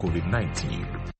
COVID-19.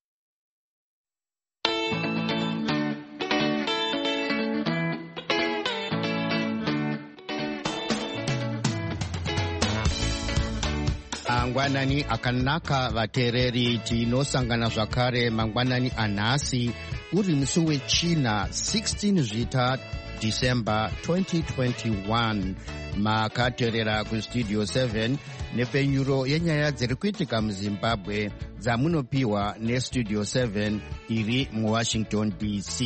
Mangwanani akanaka vateereri, tinosangana zvakare mangwanani anhasi uri musi wechina 16 zvita December 2021. Makateerera kustudio 7 nepfenyuro yenyaya dziri kuitika muZimbabwe dzamunopiwa nestudio 7 iri muWashington DC.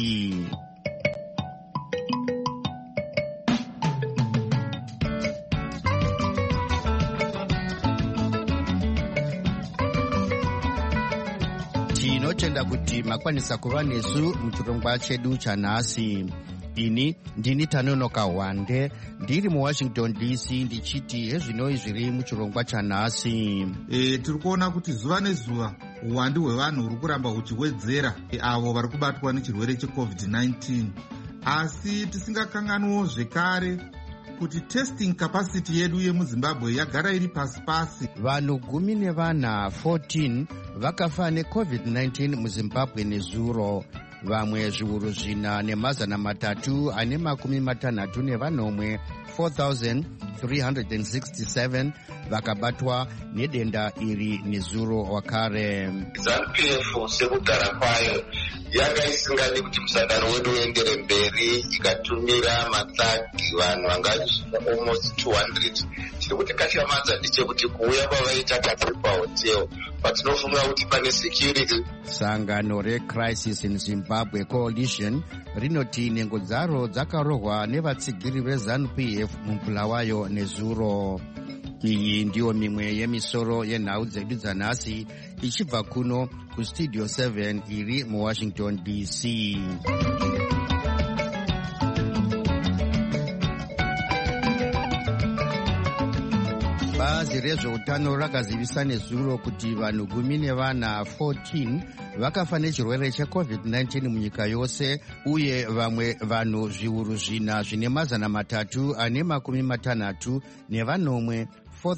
Tinotenda kuti makwanisa kuva nesu muchirongwa chedu chanhasi. Ini ndini Tanonoka Wande, ndiri muWashington DC, ndichiti hezvinoi zviri muchirongwa chanhasi. Tiri kuona kuti zuva nezuva uwandu hwevanhu huri kuramba huchiwedzera avo vari kubatwa nechirwere cheCovid-19, asi tisingakanganwiwo zvekare kuti testing capacity yedu yemuZimbabwe yagara iri pasi-pasi. Vanhu 14 vakafa neCovid-19 muZimbabwe nezuro. Vamwe zviuru 4,360 4,367 vakabatwa nedenda iri nezuro wakare. ZANU-PF sekugara kwayo yanga isingadi kuti musangano wedu uendere mberi, ikatumira matsagi vanhu vangasvika almost 200. Chiri kuti kashamadza ndechekuti kuuya kwavaita patiri pahoteo patinofunga kuti pane security. Sangano reCrisis in Zimbabwe Coalition rinoti nhengo dzaro dzakarohwa nevatsigiri veZANU-PF mumvula wayo nezuro. Iyi ndiyo mimwe yemisoro yenhau dzedu dzanhasi ichibva kuno kustudio 7 iri muWashington DC. Bazi rezveutano rakazivisa nezuro kuti vanhu 14 vakafa nechirwere cheCovid-19 munyika yose, uye vamwe vanhu zviuru 4,360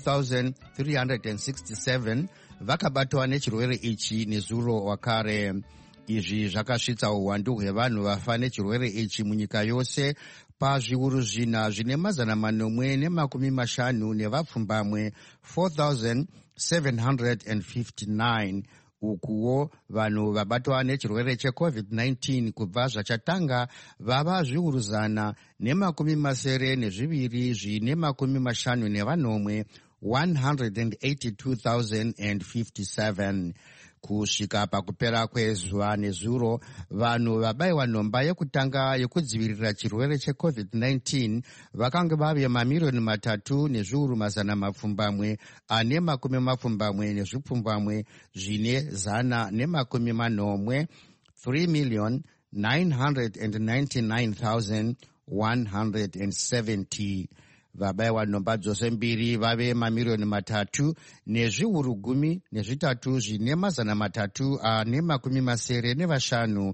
4,367 vakabatwa nechirwere ichi nezuro wakare. Izvi zvakasvitsa uwandu hwevanhu vafa nechirwere ichi munyika yose pazviuru 4,850 nevapfumbamwe 4,759. Ukuwo vanhu vabatwa nechirwere cheCovid-19 kubva zvachatanga vava zviuru 172,152 182,057. Kusvika pakupera kwezuva nezuro, vanhu vabayiwa nhomba yekutanga yekudzivirira chirwere cheCovid-19 vakanga vave mamirioni 3 nezviuru 400 nezvipfumbamwe zvine 180 3,999,170. Vabayiwa nhomba dzose mbiri vave mamirioni 3 nezviuru 13 zvine 385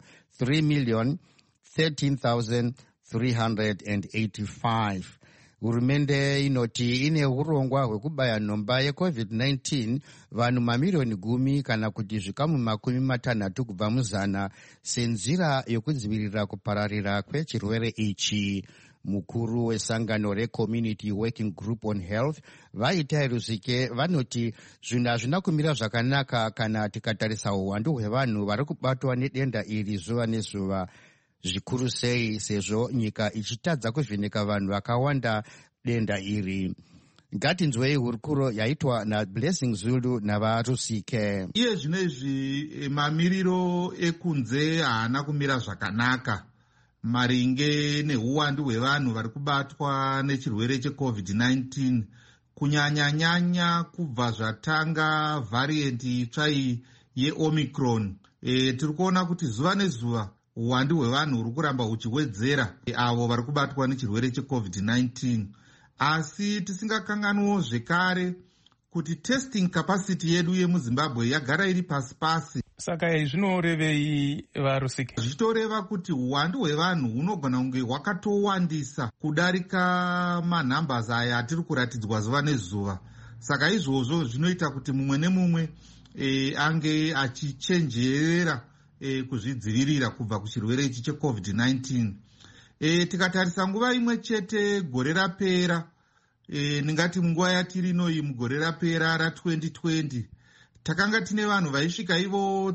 3,13,385. Hurumende inoti ine urongwa hwekubaya nhomba yeCovid-19 vanhu mamirioni 10 kana kuti zvikamu 60 kubva muzana senzira yokudzivirira kupararira kwechirwere ichi. Mukuru wesangano reCommunity Working Group on Health Vaitai Rusike vanoti zvinhu hazvina kumira zvakanaka kana tikatarisa uwandu hwevanhu vari kubatwa nedenda iri zuva nezuva, zvikuru sei sezvo nyika ichitadza kuvheneka vanhu vakawanda denda iri. Ngatinzwei hurukuro yaitwa naBlessing Zulu navaRusike. Iye zvinezvi mamiriro ekunze haana kumira zvakanaka maringe neuwandu hwevanhu vari kubatwa nechirwere cheCovid-19, kunyanya-nyanya kubva zvatanga variant itsva yeOmicron. Tiri kuona kuti zuva nezuva uwandu hwevanhu huri kuramba huchiwedzera avo vari kubatwa nechirwere cheCovid-19, asi tisingakanganwiwo zvekare kuti testing capacity yedu yemuZimbabwe yagara iri pasi-pasi. Saka zvinorevei vaRusike? Zvitoreva kuti uwandu hwevanhu hunogona kunge hwakatowandisa kudarika manhambasi aya atiri kuratidzwa zuva nezuva. Saka izvozvo zvinoita kuti mumwe nemumwe ange achichenjerera kuzvidzivirira kubva kuchirwere ichi cheCovid-19. Tikatarisa nguva imwe chete gore rapera, ndingati munguva yatiri inoyi mugore rapera ra2020, takanga tine vanhu vaisvika ivo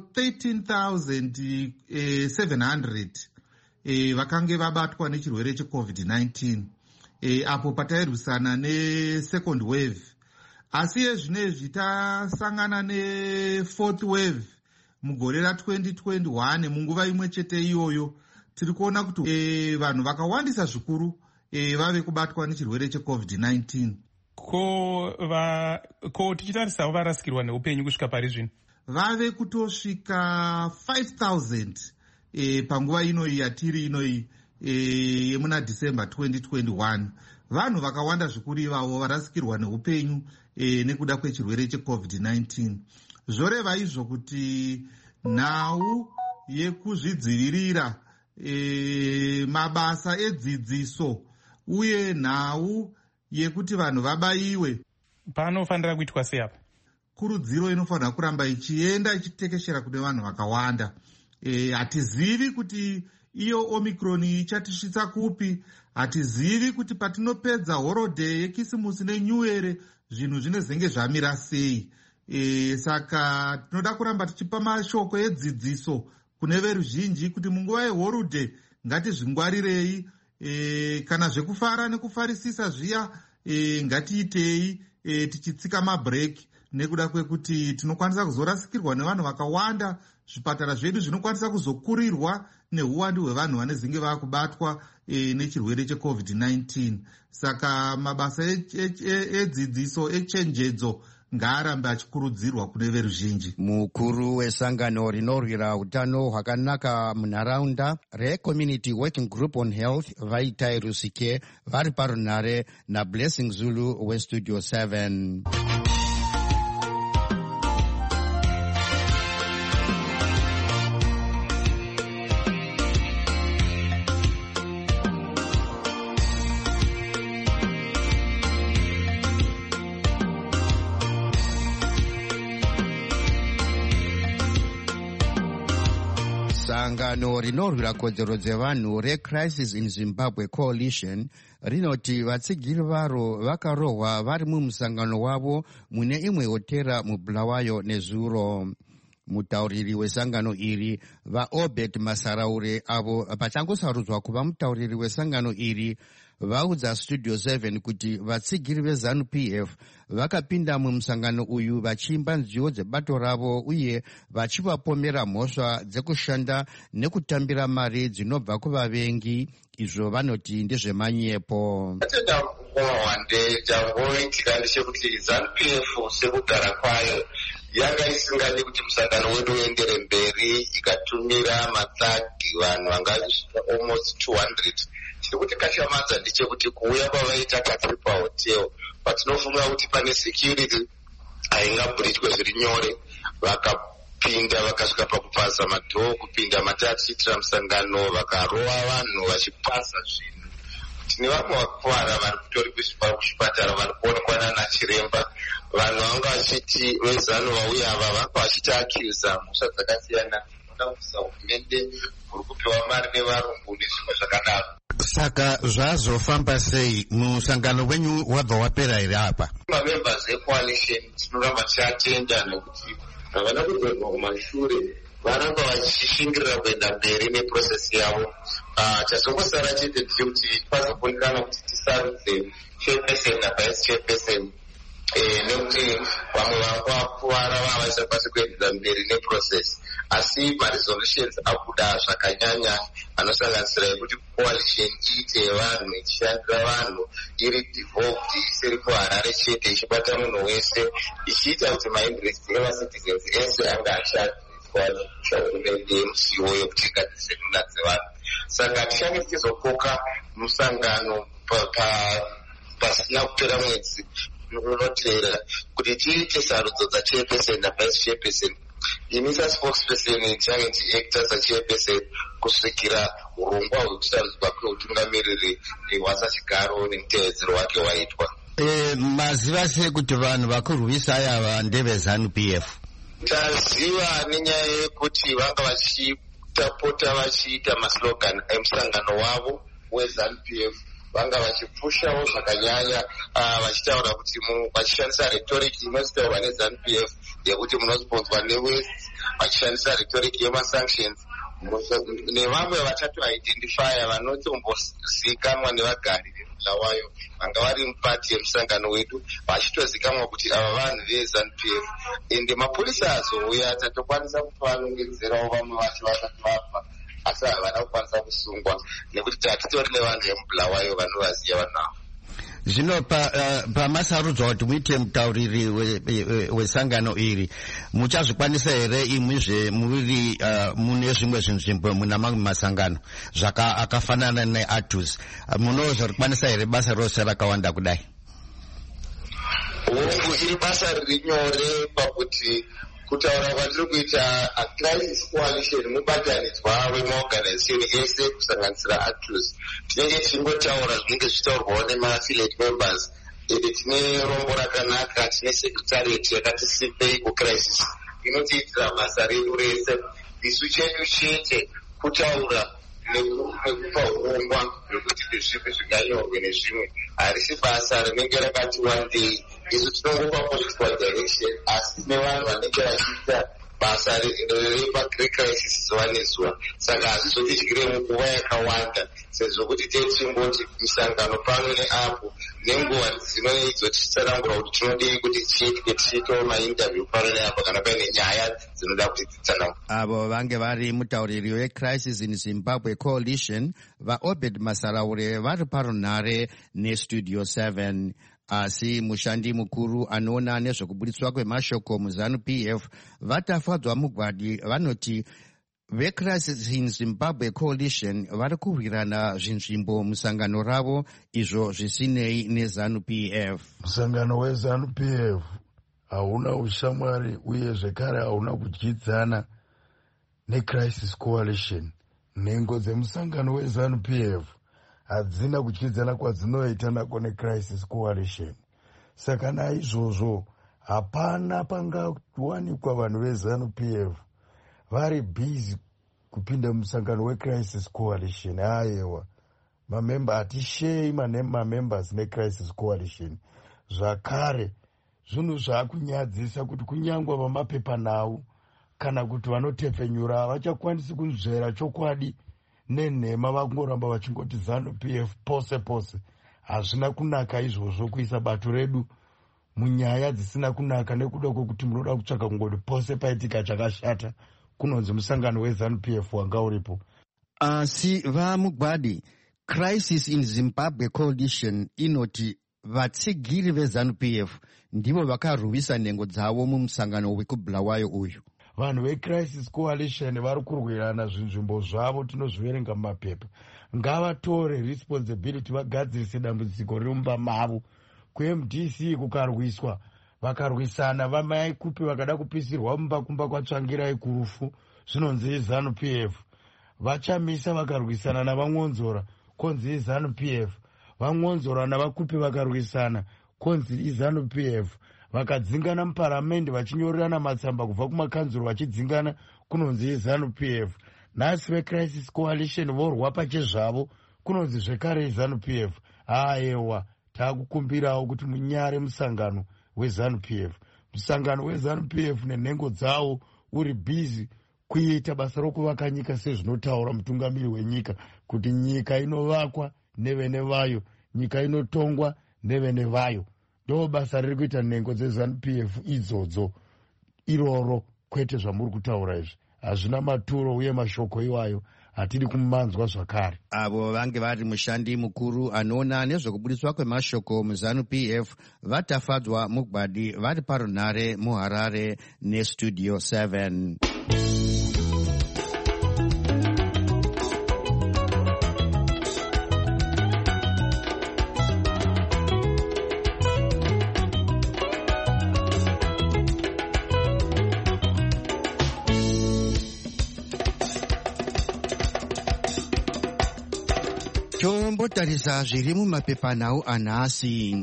13,700 vakange vabatwa nechirwere cheCovid-19, apo patairwisana nesecond wave. Asi yezvinezvi tasangana nefourth wave mugore ra2021. Munguva imwe chete iyoyo tiri kuona kuti vanhu vakawandisa zvikuru vave kubatwa nechirwere cheCovid-19. Ko tichitarisawo varasikirwa neupenyu kusvika pari zvino vave kutosvika 5,000 panguva inoyi yatiri inoyi yemuna December 2021. Vanhu vakawanda zvikuru ivavo varasikirwa neupenyu nekuda kwechirwere cheCovid-19. Zvoreva izvo kuti nhau yekuzvidzivirira, mabasa edzidziso uye nhau yekuti vanhu vabaiwe panofanira kuitwa sei apa? Kurudziro inofanira kuramba ichienda ichitekeshera kune vanhu vakawanda. Hatizivi kuti iyo Omicron ichatisvitsa kupi. Hatizivi kuti patinopedza holiday yekisimusi neNew Year zvinhu zvinezenge zvamira sei. Saka tinoda kuramba tichipa mashoko edzidziso kune veruzhinji kuti munguva yeholiday ngatizvingwarirei, kana zvekufara nekufarisisa zviya ngatiitei tichitsika mabreak, nekuda kwekuti tinokwanisa kuzorasikirwa nevanhu vakawanda. Zvipatara zvedu zvinokwanisa kuzokurirwa neuwandu hwevanhu vanezenge vakubatwa nechirwere cheCovid-19. Saka mabasa edzidziso echenjedzo ngaarambe achikurudzirwa kune veruzhinji. Mukuru wesangano rinorwira utano hwakanaka munharaunda reCommunity Working Group on Health Vaitai Rusike vari parunhare naBlessing Zulu weStudio 7. Sangano rinorwira kodzero dzevanhu reCrisis in Zimbabwe Coalition rinoti vatsigiri varo vakarohwa vari mumusangano wavo mune imwe hotera muBulawayo nezuro. Mutauriri wesangano iri vaObed Masaraure avo pachangosarudzwa kuva mutauriri wesangano iri vaudza Studio 7 kuti vatsigiri veZANU-PF vakapinda mumusangano uyu vachiimba nziyo dzebato ravo uye vachivapomera mhosva dzekushanda nekutambira mari dzinobva kuvavengi. Izvo vanoti ndezvemanyepo. Wande changoitika ndechekuti ZANU-PF sekugara kwayo yanga isingadi kuti musangano wedu uendere mberi, ikatumira matsagi vanhu vangasvika almost 200. Chiri kuti kashamadza ndechekuti kuuya kwavaita katiri pahotel patinofunga kuti pane security haingabhurichwe zviri nyore, vakapinda vakasvika pakupasa madhoo kupinda matachitira musangano, vakarova vanhu vachipasa zvinhu. Tine vamwe vakuvara vari kutori kuchipatara vari kuonekwa nana chiremba. Vanhu vanga vachiti vezano vauya ava vanga vachiti akiusa mhosva dzakasiyana kuda kupisa hurumende kuri kupiwa mari nevarungu nezvimwe zvakadaro. Saka zvazofamba sei? Musangano wenyu wabva wapera here apa? Mamembers ecoalition tinoramba tichiatenda nekuti havana kugorwa kumashure, varamba vachishingirira kuenda mberi neprocess yavo. Chazongosara chete ndechekuti pazokundikana kuti tisarudze chairperson navice chairperson, nekuti vamwe vakuvara vava vachakwanisa kuendera mberi neprocess. Asi maresolutions akuda zvakanyanya anosanganisira yekuti coalition iite yevanhu, ichishandira vanhu, iri devolved, isiri kuharare chete, ichibata munhu wese, ichiita kuti mainterest evacitizens ese anga ashandiswa hurumende yemusiwo yokuti igadzise nhunha dzevanhu. Saka tichange tichizokoka musangano pasina kupera mwedzi unoteera kuti tiite sarudzo dzachairperson navice chairperson. Ini saspokesperson ndichange ndichiacta sachairperson kusvikira urongwa hwekusarudzwa kweutungamiriri hwasachigaro nemutevedzero wake waitwa. Maziva sei kuti vanhu vakurwisa ava ndeveZANU-PF? taziva nenyaya yekuti vanga vachitapota vachiita maslogan emusangano wavo weZANU-PF, vanga vachipushawo zvakanyanya vachitaura kuti vachishandisa rhetoric inotaurwa neZANU-PF yekuti munosponzwa newest, vachishandisa rhetoric yemasanctions nevamwe vatatoidentifya vanotombozikanwa nevagari vemulawayo vanga vari mupati yemusangano wedu vachitozikanwa kuti ava vanhu veZANU-PF, ende mapurisa azouya tatokwanisa kupanongedzerawo vamwe vacho vasati vabva, asi havana kukwanisa kusungwa nekuti tatitori nevanhu vemubulawayo vanovaziva vanhu avo. Zvino pamasarudzwa kuti muite mutauriri wesangano iri, muchazvikwanisa here imwizve muviri mune zvimwe zvinzvimbo muna mamwe masangano akafanana neATUS, munozorikwanisa here basa rose rakawanda kudai? Hongu iri basa riri nyore pakuti kutaura kwatiri kuita Crisis Coalition mubatanidzwa wemaorganization ese kusanganisira ATUS. Tinenge tichingotaura zvinenge zvichitaurwawo nemaaffiliate members, ende tine rombo rakanaka, tine secretariat yakati sipei kucrisis inotiitira basa redu rese. Isu chedu chete kutaura nekupa urongwa hwekuti nezvipi zvinganyorwe nezvimwe, harisi basa rinenge rakati one day. Isu tinongopa political direction, asi tine vanhu vanenge vachiita basa repacrisis zuva nezuva. Saka hazvizotidyire munguva yakawanda, sezvo kuti tichingoti misangano pano neapo nenguva dzinoidzo tichitsanangura kuti tinodei kuti tiitwe tichiitawo mainterview pano neapo kana paine nyaya dzinoda kuti titsanangura. Avo vange vari mutauriri weCrisis in Zimbabwe Coalition vaObed Masaraure vari parunhare neStudio 7. Asi mushandi mukuru anoona nezvekubudiswa kwemashoko muZANU-PF vatafadzwa mugwadi vanoti veCrisis in Zimbabwe Coalition vari kurwirana zvinzvimbo musangano ravo izvo zvisinei neZANU-PF. Musangano weZANU-PF hauna ushamwari uye zvekare hauna kudyidzana neCrisis Coalition. Nhengo dzemusangano weZANU-PF hadzina kudyidzana kwadzinoita nako neCrisis Coalition. Saka naizvozvo hapana pangawanikwa vanhu veZANU-PF vari bhizi kupinda musangano weCrisis Coalition. Aiwa, mamemba hatishei mamembers neCrisis Coalition. Zvakare zvinhu zvaakunyadzisa kuti kunyangwa vamapepanhau kana kuti vanotepfenyura havachakwanisi kunzvera chokwadi nenhema, vangoramba vachingoti ZANU-PF pose pose. Hazvina kunaka izvozvo kuisa bato redu munyaya dzisina kunaka nekuda kwokuti munoda kutsvaka kungoti pose paitika chakashata kunonzi musangano weZANU-PF wanga uripo. Asi vamugwadi, Crisis in Zimbabwe Coalition inoti vatsigiri veZANU-PF ndivo vakarwisa nhengo dzavo mumusangano wekubulawayo uyu. Vanhu veCrisis Coalition vari kurwirana zvinzvimbo zvavo, tinozviverenga mumapepa. Ngavatore responsibility vagadzirise dambudziko riri mumba mavo. KuMDC kukarwiswa, vakarwisana vamai kupi vakada kupisirwa mumba kumba kwatsvangirai kurufu, zvinonzi ZANU-PF. Vachamisa vakarwisana navang'onzora, konzi ZANU-PF. Vang'onzora navakupi vakarwisana, konzi ZANU-PF. Vakadzingana muparamendi vachinyorerana matsamba kubva kumakanzuro vachidzingana, kunonzi ZANU-PF. Nhasi veCrisis Coalition vorwa pachezvavo, kunonzi zvekare ZANU-PF. Aiwa, taakukumbirawo kuti munyare musangano weZANU-PF. Musangano weZANU-PF nenhengo dzawo uri bhizi kuita basa rokuvaka nyika sezvinotaura mutungamiri wenyika, kuti nyika inovakwa nevene vayo, nyika inotongwa nevene vayo. Ndo basa riri kuita nhengo dzeZANU-PF idzodzo. Iroro kwete zvamuri kutaura izvi. Hazvina maturo uye mashoko iwayo hatidi kumanzwa zvakare. Avo vange vari mushandi mukuru anoona nezvekubudiswa kwemashoko muZANU-PF vatafadzwa mugwadi vari parunhare muHarare neStudio 7. Tombotarisa zviri mumapepanhau anhasi.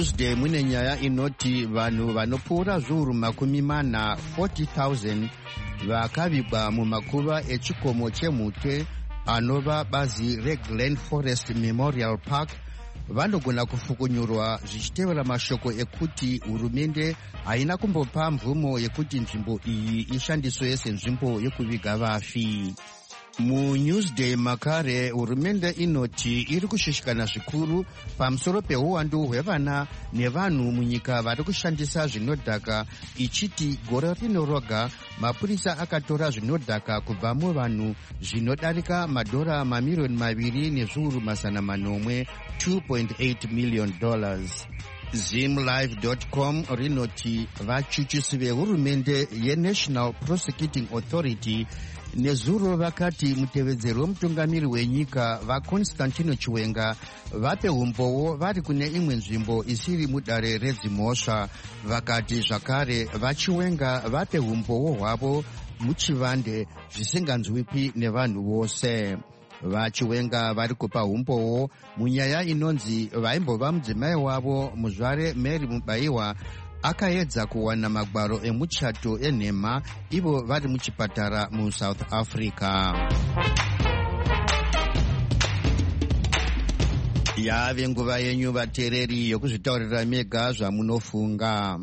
Newsday mune nyaya inoti vanhu vanopfuura zviuru 40,000 vakavigwa mumakuva echikomo chemhutwe anova bazi reGlen Forest Memorial Park vanogona kufukunyurwa zvichitevera mashoko ekuti hurumende haina kumbopa mvumo yekuti nzvimbo iyi ishandiswe senzvimbo yekuviga vafi. MuNewsday makare hurumende inoti iri kushishikana zvikuru pamusoro peuwandu hwevana nevanhu munyika vari kushandisa zvinodhaka, ichiti gore rino roga mapurisa akatora zvinodhaka kubva muvanhu zvinodarika madhora mamirioni 2,800,000 $2.8 million. Zimlive.com rinoti vachuchisi vehurumende yeNational Prosecuting Authority nezuro vakati mutevedzeri wemutungamiri wenyika vaConstantino Chiwenga vape umbowo vari kune imwe nzvimbo isiri mudare redzimhosva. Vakati zvakare vaChiwenga vape umbowo hwavo muchivande zvisinganzwipi nevanhu vose. VaChiwenga vari kupa umbowo munyaya inonzi vaimbova mudzimai wavo muzvare Mary Mubayiwa akaedza kuwana magwaro emuchato enhema ivo vari muchipatara muSouth Africa. Yave nguva yenyu vateereri yokuzvitaurira mega zvamunofunga.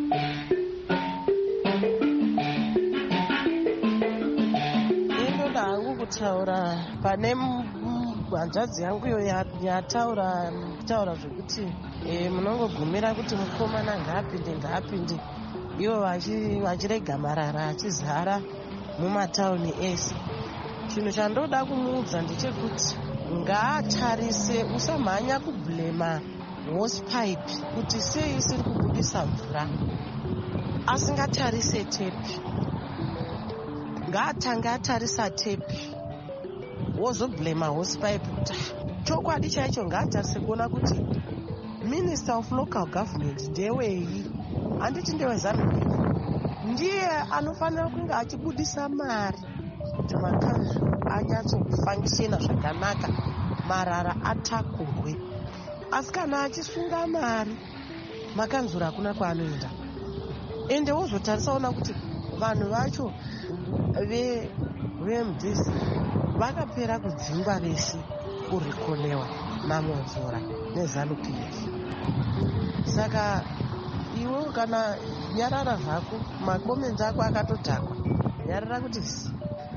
Taura pane hanzvadzi yangu iyo yataura zvekuti munongogumira kuti mukomana ngaapinde ivo vachirega marara achizara mumatauni ese. Chinhu chandoda kumuudza ndechekuti ngaatarise, usamhanya kubhlema hosepipe kuti sei isiri kubudisa mvura asingatarise tepi. Ngaatange atarisa tepi wozobhlema hosepipe kuti chokwadi chaicho ngaatarise kuona kuti Minister of Local Government ndewei, handiti ndeweZANU-PF, ndiye anofanira kunge achibudisa mari kuti makanzuru anyatsokufangishena zvakanaka, marara atakurwe. Asi kana achisunga mari makanzuru hakuna kwaanoenda. Ende wozotarisaona kuti vanhu vacho veMDC vakapera kudzingwa vese kurikonewa naMomvura neZANU-PF. Saka iwo kana nyarara zvako, makomenzi ako akatodhakwa, nyarara kuti zi.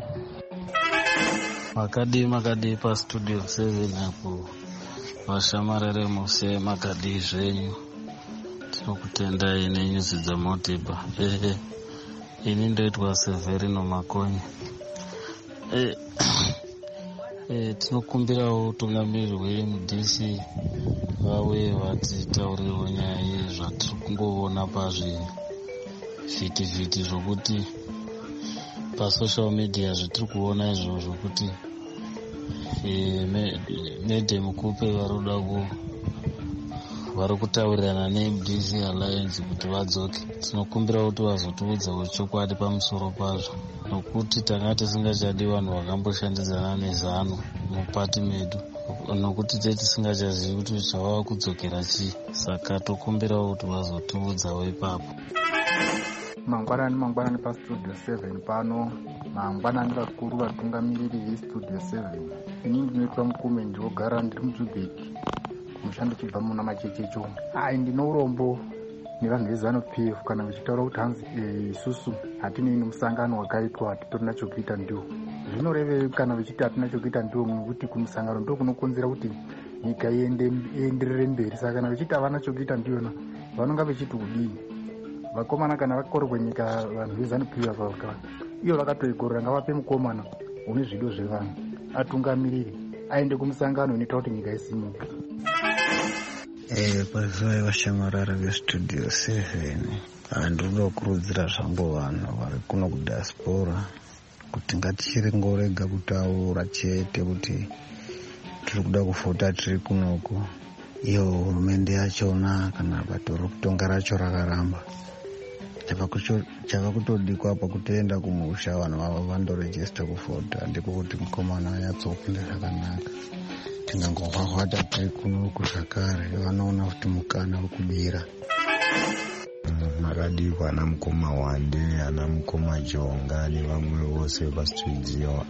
Makadi pastudio 7 apo vashamarere muse makadi zvenyu, tinokutendai nenyuzi dzamotipa. Ini ndoitwa Severino Makonye. Tinokumbirawo utungamiriri hweMDC vauye vatitaurirewo nyaya yezvatiri kungoona pazvivhitivhiti zvokuti pasocial media zvetiri kuona izvozvo kuti Madam Kupe vari kutaurirana neMDC Alliance kuti vadzoke. Tinokumbira kuti vazotiudzawo chokwadi pamusoro pazvo, nokuti tanga tisingachadi vanhu vakamboshandidzana neZANU mupati medu, nokuti tisingachazivi kuti zvava kudzokera chii. Saka tokumbirawo kuti vazotiudzawo ipapo. Mangwanani pastudio 7 pano. Mangwanani vakuru vatungamiriri vestudio 7. Ini ndinoitwa Mukume, ndinogara ndiri muJoburg, mushando chibva muna machechecho. Ndino urombo nevanhu veZANU-PF kana vachitaura kuti hanzi isusu hatinei nemusangano wakaitwa, hatitorina chokuita ndiwo. Zvinorevei kana vachiti hatina chokuita ndiwo? Nokuti kumusangano ndo kunokonzera kuti nyika ienderere mberi. Saka kana vachiti havana chokuita ndiyona, vanonga vachiti kudii? Vakomana kana vakorerwa nyika, vanhu veZANU-PF iyo vakatoikorera, ngavape mukomana une zvido zvevanhu atungamiriri, aende kumusangano inoita kuti nyika isimuke. Pazivai vashamarara vestudio 7, ndinoda kukurudzira zvangu vanhu vari kuno kudiaspora kuti ngatichirongorega kutaura chete kuti tiri kuda kufota tiri kunoko, iyo hurumende yachona kana bato rokutonga racho rakaramba. Chava kutodikwa pakutoenda kumusha vanhu vava vandorejista kufota, ndiko kuti mukomana anyatsopinda zvakanaka. tingangowahwata tai kunoku zvakare vanoona kuti mukana wekubira maradiko ana mukoma Wande, ana mukoma Jonga nevamwe vose pasitudio.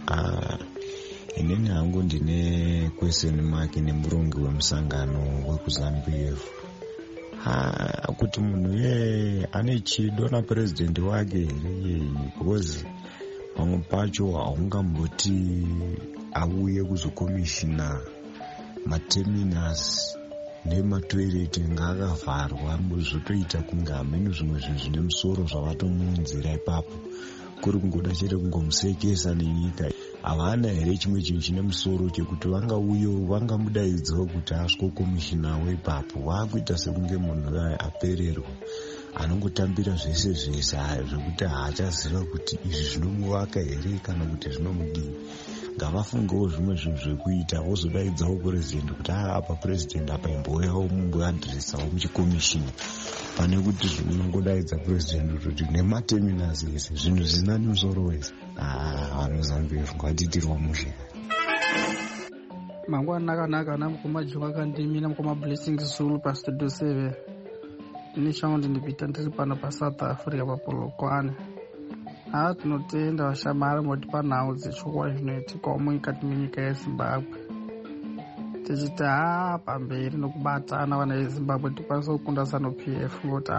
Inini hangu ndine question mark nemurongi wemusangano wekuZANU-PF. Kuti munhu ye ane chido napurezidendi wake here, because pamwe pacho haungamboti auye kuzokomishina mateminasi nematoireti ngaakavharwa zvotoita kunge hamene zvimwe zvinhu zvine musoro zvavatomunzira ipapo, kuri kungoda chete kungomusekesa nenyika. Havana here chimwe chinhu chine musoro chekuti vangauyo vangamudaidzawo kuti asviko komishinawo ipapo. Waakuita sekunge munhu apererwa anongotambira zvese zvese zvekuti haachaziva kuti izvi zvinomuvaka here kana kuti zvinomudii. Ngavafungewo zvimwe zvinhu zvekuita, vozodaidzawo purezidendi kuti apa purezidendi apa imboyawo mumboadhiresawo muchikomishini, pane kuti zvinongodaidza purezidendi kuti nemateminasi ese zvinhu zvisina nemusoro wese. VaZANU-PF ngatiitirwa mushe. Mangwana akanaka ana mukoma Jonga Kandimi namukoma Blessing Zulu pastudio 7. Ini chaundi ndipita ndiri pano paSouth Africa paPolokwane. Tinotenda vashamari motipa nhau dzechokwadi zvinoitikawo mukati menyika yeZimbabwe. Tichiti pamberi nokubatana vana veZimbabwe tikwanisa kukunda ZANU-PF, ngoti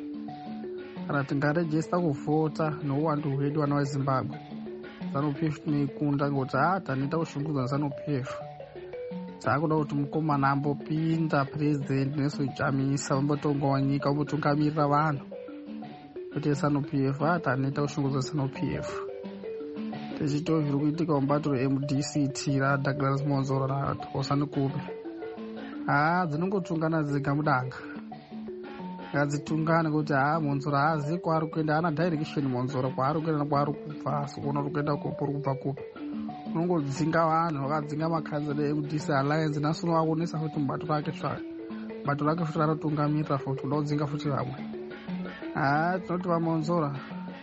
kana tingarejesta kuvhota nouwandu hwedu vana veZimbabwe, ZANU-PF tinoikunda ngoti tanoita kushungudza ZANU-PF. Taakuda kuti mukomana ambopinda purezidendi nezochamisa, vambotongawo nyika, vambotungamirira vanhu. Kuti ZANU-PF tanoita kushungudza ZANU-PF. Tichito zviri kuitika mubato reMDCT raDouglas Monzora naThokozani Kube. Dzinongotungana dzega mudanga. Ngadzitungane kuti Monzora haazivi kwaari kuenda, haana direction Monzora kwaari kuenda nekwaari kubva, sikuona kuenda kupi uri kubva kupi. Unongodzinga vanhu, vakadzinga makanzera eMDC Alliance, nasuno vakuonesa futi mubato rake futi ranotungamirira futi kuda kudzinga futi vamwe. Tinoti vaMonzora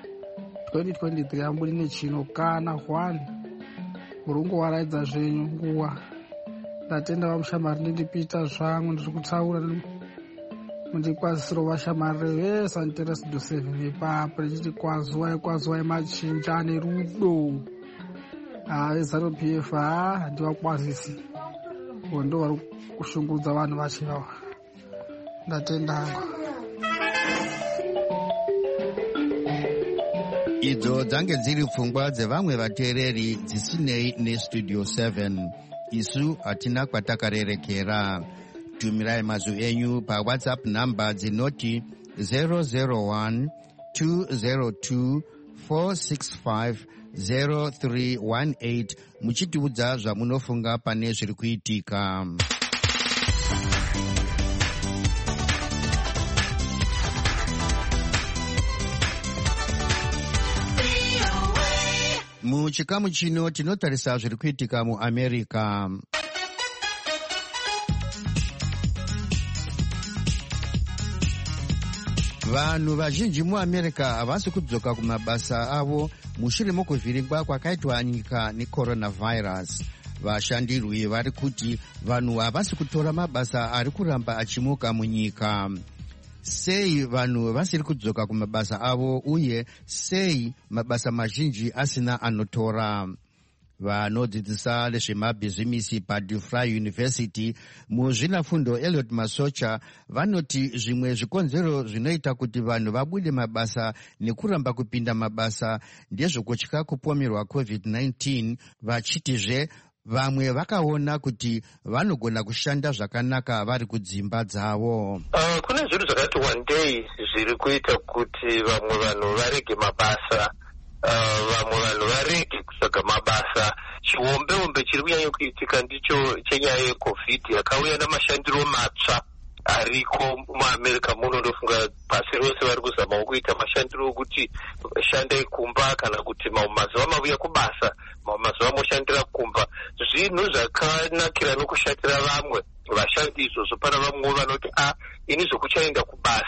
2023 amburi nechino kana hwani urungowaraidza zvenyu nguva. Ndatenda vamushamari ndindipita zvangu ndiri kutaura mundikwazisiro vashamari vese vanotera studio 7 ipapo richiti kwazuva machinja ane rudo. ZANU-PF handivakwazisi, ndo vari kushungudza vanhu vachivava. Ndatenda hangu. Idzo dzange dziri pfungwa dzevamwe vateereri dzisinei nestudio 7. Isu hatina kwatakarerekera. Tumirai mazwi enyu paWhatsApp namba dzinoti 001 202 465 0318 muchitiudza zvamunofunga pane zviri kuitika. Muchikamu chino tinotarisa zviri kuitika muAmerica. Vanhu vazhinji muAmerica havasi kudzoka kumabasa avo mushure mokuvhiringwa kwakaitwa nyika necoronavirus. Vashandirwi vari kuti vanhu havasi kutora mabasa ari kuramba achimuka munyika. Sei vanhu vasiri kudzoka kumabasa avo uye sei mabasa mazhinji asina anotora? Vanodzidzisa nezvemabhizimisi paDeFry University muzvinafundo Elliot Masocha vanoti zvimwe zvikonzero zvinoita kuti vanhu vabude mabasa nekuramba kupinda mabasa ndezvokutya kupomerwa COVID-19, vachitizve vamwe vakaona kuti vanogona kushanda zvakanaka vari kudzimba dzavo. Kune zvinhu zvakati wandei zviri kuita kuti vamwe vanhu varege mabasa, vamwe vanhu varege kutsvaga mabasa. Chiombe chiri kunyanya kuitika ndicho chenyaya yeCovid yakauya namashandiro matsva ariko muAmerica muno. Ndofunga pasi rose vari kuzamawo kuita mashandiro okuti shandai kumba, kana kuti mazuva mauya kubasa, mazuva moshandira kumba. Zvinhu zvakanakira nokushatira vamwe vashandi izvozvo. Pana vamwe vanoti ini zvokuchaenda kubasa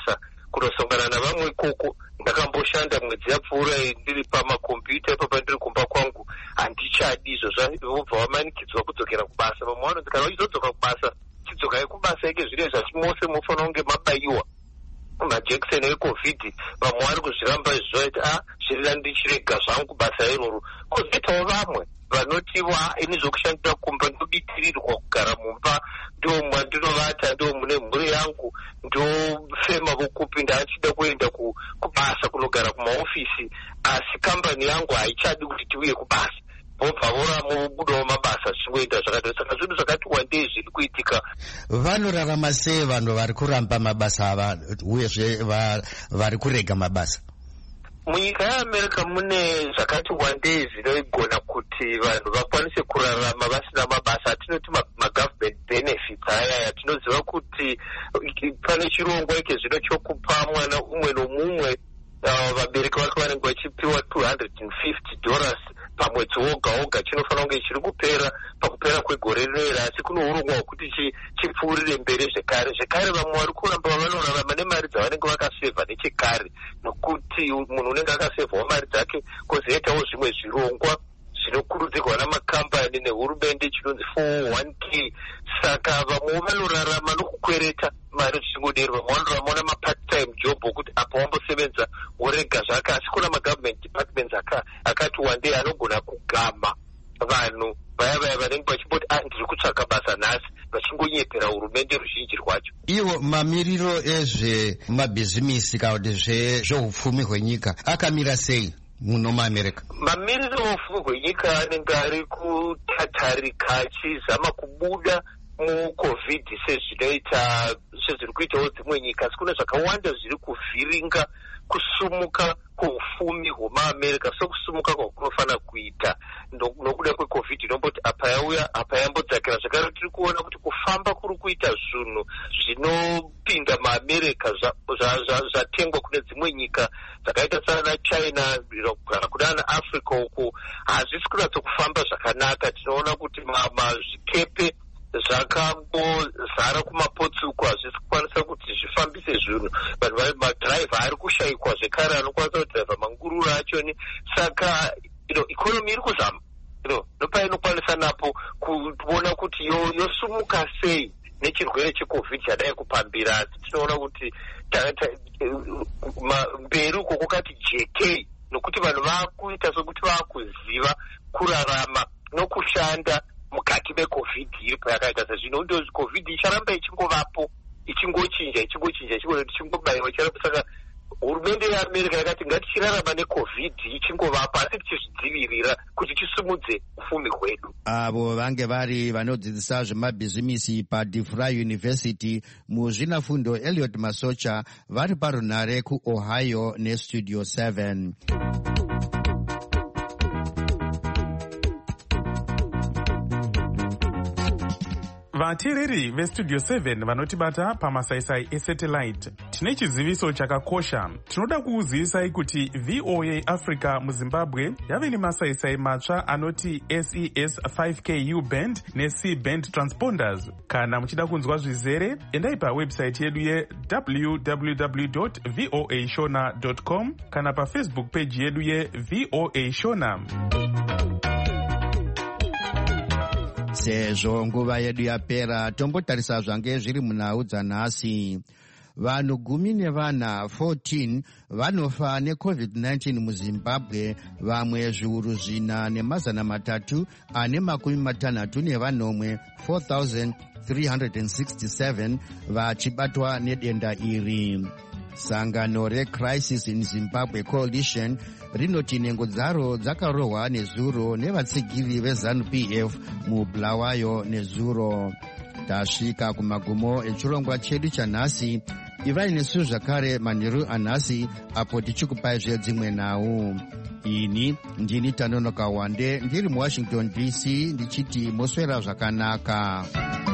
kunosongana navamwe ikoko. Ndakamboshanda mwedzi yapfuura ndiri pamakombiyuta ipapo ndiri kumba kwangu. Handichadi izvo vobva vamanikidzwa kudzokera kubasa. Vamwe vanonzi kana vachizodzoka kubasa, chidzokai kubasa ike zvine zvachimose munofanira kunge mabayiwa majekiseni ecovid. Vamwe vari kuzviramba izvo vaiti zvirira ndichirega zvangu kubasa iroro. Kozoitawo vamwe vanotiwo ini zvokushandira kumba ndobitirirwa kugara mumba, ndo mwandinovata, ndo mune mhuri yangu, ndofema vokupinda achida kuenda kubasa kunogara kumaofisi, asi kambani yangu haichadi kuti tiuye kubasa. Vobva voramo vobudawo mabasa zvichingoita zvakadaro. Saka zvinhu zvakati wandei zviri kuitika. Vanorarama sei vanhu vari kuramba mabasa ava uyezve vari kurega mabasa? Munyika yeAmerica mune zvakati wandei zvinogona kuti vanhu vakwanise kurarama vasina mabasa. Atinoti magovernment benefits aya yatinoziva kuti pane chirongwa ike zvino chokupa mwana umwe nomumwe vabereki vake vanenge vachipiwa $250 pamwedzi woga woga. Chinofanira kunge chiri kupera pakupera kwegore rinoiri, asi kunourongwa hwekuti chipfuurire mberi zvekare. Vamwe vari kuramba vanorarama nemari dzavanenge vakasevha nechekare, nokuti munhu unenge akasevhawo mari dzake. Kozoitawo zvimwe zvirongwa zvinokurudzirwa namakambani nehurumende chinonzi 401k. Saka vamwe vanorarama nokukwereta mari zvichingodero. Vamwe vanorarama namapart time job okuti apo wambosevenza worega zvake, asi kuna magovernment departments akati wandei anogona kugama vanhu vaya vanenge vachimboti ndiri kutsvaka basa nhasi, vachingonyepera hurumende ruzhinji rwacho. Iwo mamiriro ezvemabhizimisi kana kuti zveupfumi hwenyika akamira sei muno muAmerica? Mamiriro eupfumi hwenyika anenge ari kutatarika achizama kubuda mucovid sezviri kuitawo dzimwe nyika, asi kune zvakawanda zviri kuvhiringa kusumuka kweupfumi hwemaAmerica sokusumuka kwakunofanira kuita nokuda kwecovid inomboti apa yauya apa yambodzakira. Zvakare tiri kuona kuti kufamba kuri kuita zvinhu zvinopinda maAmerica zvatengwa kune dzimwe nyika dzakaita sana China kana kudana Africa uku hazvisi kunyatsokufamba zvakanaka. Tinoona kuti zvikepe zvakambozara kumapotsuku hazvisi kukwanisa kuti zvifambise zvinhu. Vanhu madhiraivha ari kushayikwa zvekare, anokwanisa kudhiraivha mangururu achoni. Saka ikonomi iri kuzama nopainokwanisa napo kuona kuti yosumuka sei nechirwere checovid chadai kupambira. Asi tinoona kuti mberi uko kwakati JK, nokuti vanhu vakuita sokuti vakuziva kurarama nokushanda mukati mecovid iri payakaita sezvino. Ndo covid icharamba ichingovapo, ichingochinja ichingobayiwa. Saka hurumende yeAmerica yakati ngatichirarama necovid ichingovapo, asi tichizvidzivirira kuti tisimudze upfumi hwedu. Avo vange vari vanodzidzisa zvemabhizimisi paDeVry University muzvinafundo Elliot Masocha vari parunhare kuOhio neStudio 7. Vateereri veStudio 7 vanotibata pamasaisai esatellite, tine chiziviso chakakosha. Tinoda kukuzivisai kuti VOA Africa muZimbabwe yave nemasaisai matsva anoti SES 5KU band neC band transponders. Kana muchida kunzwa zvizere, endai pawebsite yedu www.voashona.com kana paFacebook page yedu yeVOA Shona. Sezvo nguva yedu yapera, tombotarisa zvange zviri munhau dzanhasi. Vanhu 14 vanofa neCovid-19 muZimbabwe, vamwe zviuru 4,360 4,367 vachibatwa nedenda iri. Sangano reCrisis in Zimbabwe Coalition rinoti nhengo dzaro dzakarohwa nezuro nevatsigiri veZANU-PF muBulawayo nezuro. Tasvika kumagumo echirongwa chedu chanhasi. Ivai nesu zvakare manheru anhasi apo tichikupai zvedzimwe nhau. Ini ndini Tanonoka Wande ndiri muWashington DC ndichiti moswera zvakanaka.